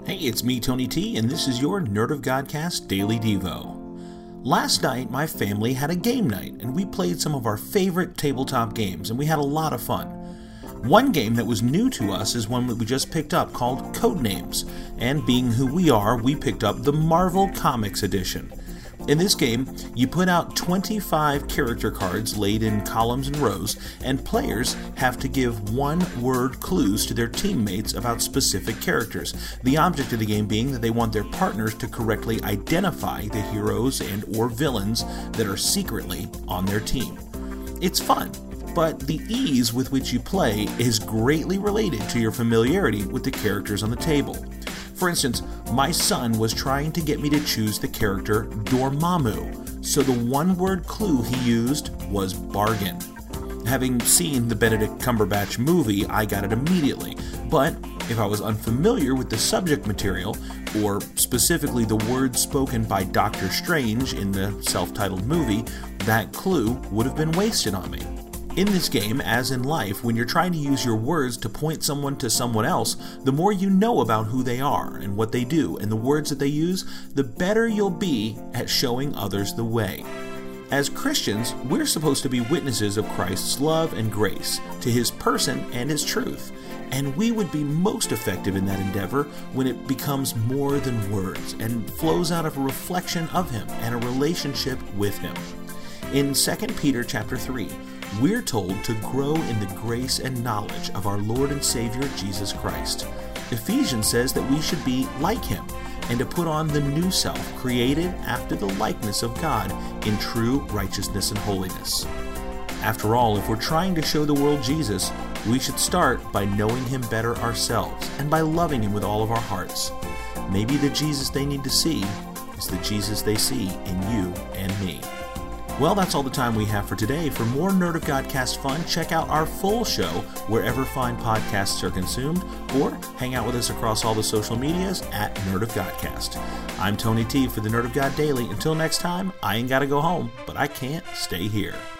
Hey, it's me, Tony T, and this is your Nerd of Godcast Daily Devo. Last night, my family had a game night, and we played some of our favorite tabletop games, and we had a lot of fun. One game that was new to us is one that we just picked up called Codenames, and being who we are, we picked up the Marvel Comics edition. In this game, you put out 25 character cards laid in columns and rows, and players have to give one-word clues to their teammates about specific characters. The object of the game being that they want their partners to correctly identify the heroes and or villains that are secretly on their team. It's fun, but the ease with which you play is greatly related to your familiarity with the characters on the table. For instance, my son was trying to get me to choose the character Dormammu, so the one-word clue he used was bargain. Having seen the Benedict Cumberbatch movie, I got it immediately, but if I was unfamiliar with the subject material, or specifically the words spoken by Doctor Strange in the self-titled movie, that clue would have been wasted on me. In this game, as in life, when you're trying to use your words to point someone to someone else, the more you know about who they are and what they do and the words that they use, the better you'll be at showing others the way. As Christians, we're supposed to be witnesses of Christ's love and grace, to His person and His truth, and we would be most effective in that endeavor when it becomes more than words and flows out of a reflection of Him and a relationship with Him. In 2 Peter chapter 3, we're told to grow in the grace and knowledge of our Lord and Savior Jesus Christ. Ephesians says that we should be like Him and to put on the new self created after the likeness of God in true righteousness and holiness. After all, if we're trying to show the world Jesus, we should start by knowing Him better ourselves and by loving Him with all of our hearts. Maybe the Jesus they need to see is the Jesus they see in you and me. Well, that's all the time we have for today. For more Nerd of Godcast fun, check out our full show wherever fine podcasts are consumed, or hang out with us across all the social medias at Nerd of Godcast. I'm Tony T for the Nerd of God Daily. Until next time, I ain't gotta go home, but I can't stay here.